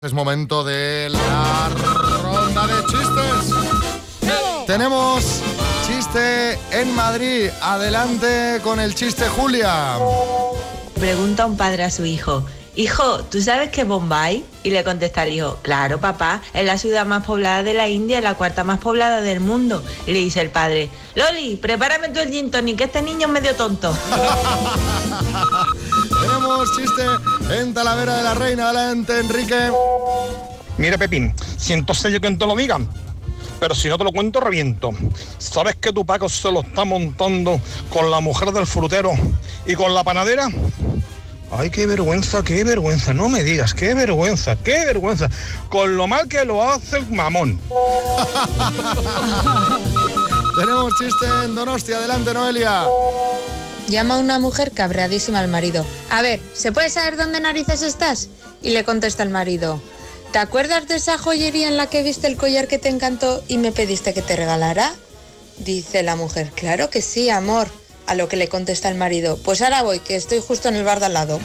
Es momento de la ronda de chistes. Tenemos chiste en Madrid. Adelante con el chiste, Julia. Pregunta un padre a su hijo: hijo, ¿tú sabes qué es Bombay? Y le contesta el hijo: claro, papá, es la ciudad más poblada de la India y la cuarta más poblada del mundo. Y le dice el padre: Loli, prepárame tú el gin tonic, que este niño es medio tonto. Tenemos chiste en Talavera de la Reina. Adelante, Enrique. Mira, Pepín, si entonces yo que te lo digan, pero si no te lo cuento, reviento. ¿Sabes que tu Paco se lo está montando con la mujer del frutero y con la panadera? Ay, qué vergüenza, no me digas, qué vergüenza, con lo mal que lo hace el mamón. Tenemos chiste en Donostia. Adelante, Noelia. Llama a una mujer cabreadísima al marido. A ver, ¿se puede saber dónde narices estás? Y le contesta el marido: ¿te acuerdas de esa joyería en la que viste el collar que te encantó y me pediste que te regalara? Dice la mujer: claro que sí, amor. A lo que le contesta el marido: pues ahora voy, que estoy justo en el bar de al lado.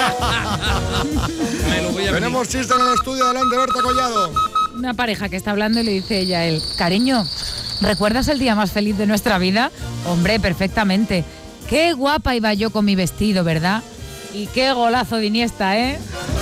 Tenemos chiste en el estudio. Adelante, Berta Collado. Una pareja que está hablando y le dice ella a él: cariño, ¿recuerdas el día más feliz de nuestra vida? Hombre, perfectamente. Qué guapa iba yo con mi vestido, ¿verdad? Y qué golazo de Iniesta, ¿eh?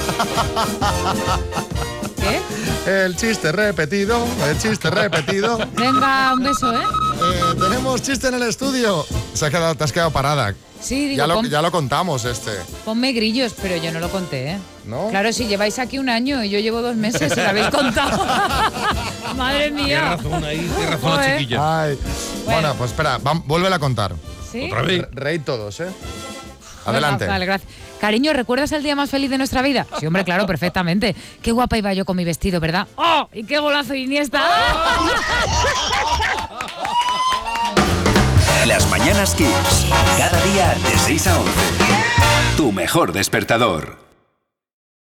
¿Qué? El chiste repetido. Venga, un beso, ¿eh? Tenemos chiste en el estudio. Te has quedado parada. Sí, digo, ya lo contamos Ponme grillos, pero yo no lo conté, ¿eh? ¿No? Claro, si lleváis aquí un año y yo llevo 2 meses, se lo habéis contado. Madre mía. Tienes razón la chiquilla. Ay. Bueno, pues espera, vuélvela a contar. ¿Sí? Otra vez. Reíd todos, ¿eh? Adelante. Vale, gracias. Cariño, ¿recuerdas el día más feliz de nuestra vida? Sí, hombre, claro, perfectamente. Qué guapa iba yo con mi vestido, ¿verdad? ¡Oh! ¡Y qué golazo de Iniesta! Las Mañanas Kiss. Cada día de 6 a 11. Tu mejor despertador.